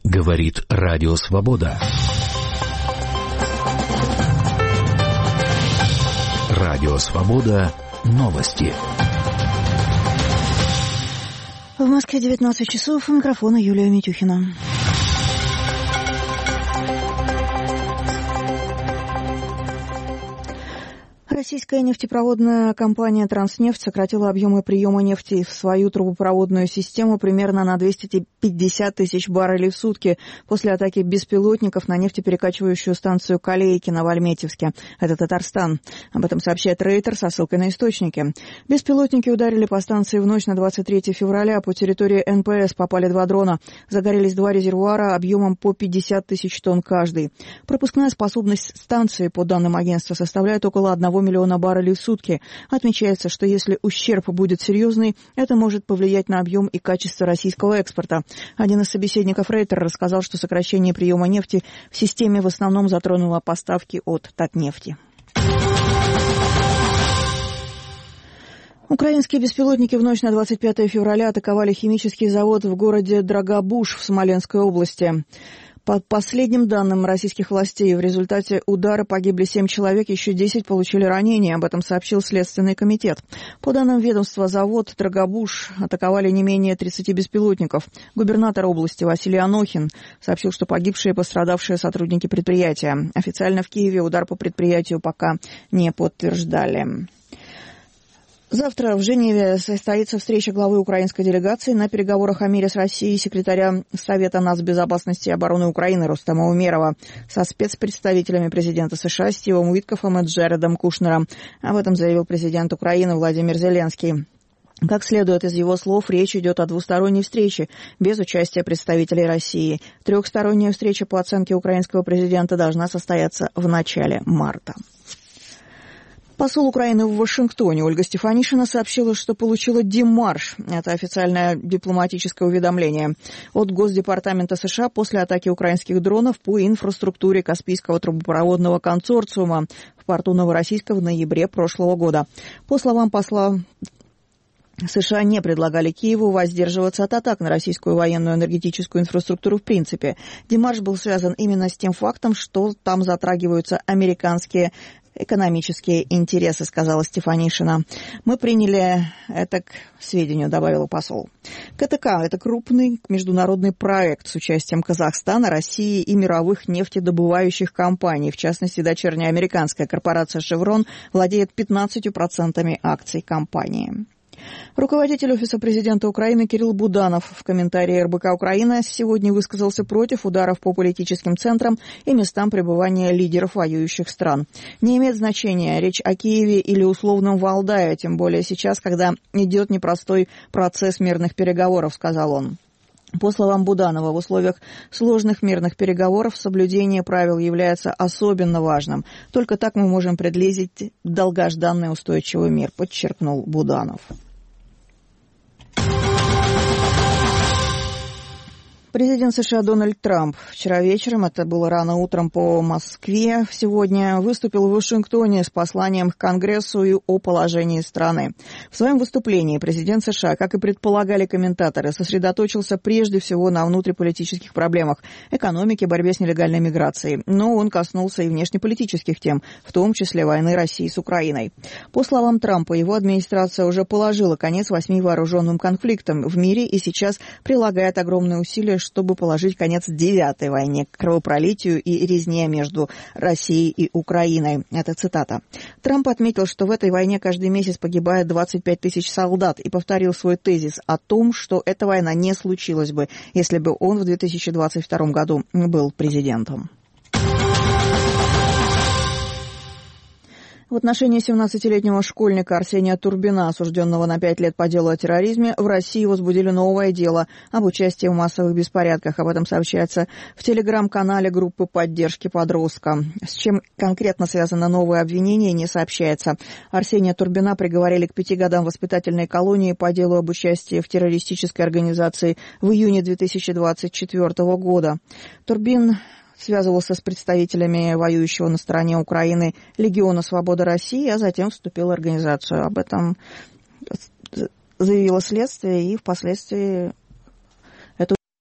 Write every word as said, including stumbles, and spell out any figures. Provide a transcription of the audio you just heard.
Говорит Радио Свобода. Радио Свобода. Новости. В Москве девятнадцать часов. У микрофона Юлия Митюхина. Российская нефтепроводная компания «Транснефть» сократила объемы приема нефти в свою трубопроводную систему примерно на двести пятьдесят тысяч баррелей в сутки после атаки беспилотников на нефтеперекачивающую станцию Калейкино в Альметьевске. Это Татарстан. Об этом сообщает Рейтер со ссылкой на источники. Беспилотники ударили по станции в ночь на двадцать третье февраля. По территории эн пэ эс попали два дрона. Загорелись два резервуара объемом по пятьдесят тысяч тонн каждый. Пропускная способность станции, по данным агентства, составляет около одного миллиона баррелей в сутки. Отмечается, что если ущерб будет серьезный, это может повлиять на объем и качество российского экспорта. Один из собеседников Рейтера рассказал, что сокращение приема нефти в системе в основном затронуло поставки от Татнефти. Украинские беспилотники в ночь на двадцать пятое февраля атаковали химический завод в городе Драгобуж в Смоленской области. По последним данным российских властей, в результате удара погибли семь человек, еще десять получили ранения. Об этом сообщил Следственный комитет. По данным ведомства, завод Драгобуж атаковали не менее тридцати беспилотников. Губернатор области Василий Анохин сообщил, что погибшие и пострадавшие сотрудники предприятия. Официально в Киеве удар по предприятию пока не подтверждали. Завтра в Женеве состоится встреча главы украинской делегации на переговорах о мире с Россией секретаря Совета нацбезопасности и обороны Украины Рустема Умерова со спецпредставителями президента США Стивом Уиткофом и Джаредом Кушнером. Об этом заявил президент Украины Владимир Зеленский. Как следует из его слов, речь идет о двусторонней встрече без участия представителей России. Трехсторонняя встреча, по оценке украинского президента, должна состояться в начале марта. Посол Украины в Вашингтоне Ольга Стефанишина сообщила, что получила демарш. Это официальное дипломатическое уведомление от Госдепартамента США после атаки украинских дронов по инфраструктуре Каспийского трубопроводного консорциума в порту Новороссийска в ноябре прошлого года. По словам посла, США не предлагали Киеву воздерживаться от атак на российскую военную энергетическую инфраструктуру в принципе. Демарш был связан именно с тем фактом, что там затрагиваются американские экономические интересы, сказала Стефанишина. Мы приняли это к сведению, добавила посол. ка тэ ка – это крупный международный проект с участием Казахстана, России и мировых нефтедобывающих компаний. В частности, дочерняя американская корпорация «Шеврон» владеет пятнадцатью процентами акций компании. Руководитель Офиса президента Украины Кирилл Буданов в комментарии эр бэ ка «Украина» сегодня высказался против ударов по политическим центрам и местам пребывания лидеров воюющих стран. Не имеет значения, речь о Киеве или условном Валдае, тем более сейчас, когда идет непростой процесс мирных переговоров, сказал он. По словам Буданова, в условиях сложных мирных переговоров соблюдение правил является особенно важным. Только так мы можем приблизить долгожданный устойчивый мир, подчеркнул Буданов. Президент США Дональд Трамп вчера вечером, это было рано утром по Москве, сегодня выступил в Вашингтоне с посланием к Конгрессу и о положении страны. В своем выступлении президент США, как и предполагали комментаторы, сосредоточился прежде всего на внутриполитических проблемах – экономике, борьбе с нелегальной миграцией. Но он коснулся и внешнеполитических тем, в том числе войны России с Украиной. По словам Трампа, его администрация уже положила конец восьми вооруженным конфликтам в мире и сейчас прилагает огромные усилия, чтобы положить конец девятой войне, кровопролитию и резне между Россией и Украиной. Это цитата. Трамп отметил, что в этой войне каждый месяц погибает двадцать пять тысяч солдат и повторил свой тезис о том, что эта война не случилась бы, если бы он в две тысячи двадцать втором году был президентом. В отношении семнадцатилетнего школьника Арсения Турбина, осужденного на пять лет по делу о терроризме, в России возбудили новое дело об участии в массовых беспорядках. Об этом сообщается в телеграм-канале группы поддержки подростка. С чем конкретно связано новое обвинение, не сообщается. Арсения Турбина приговорили к пяти годам воспитательной колонии по делу об участии в террористической организации в июне две тысячи двадцать четвёртого года. Турбин связывался с представителями воюющего на стороне Украины Легиона Свободы России, а затем вступил в организацию. Об этом заявило следствие, и впоследствии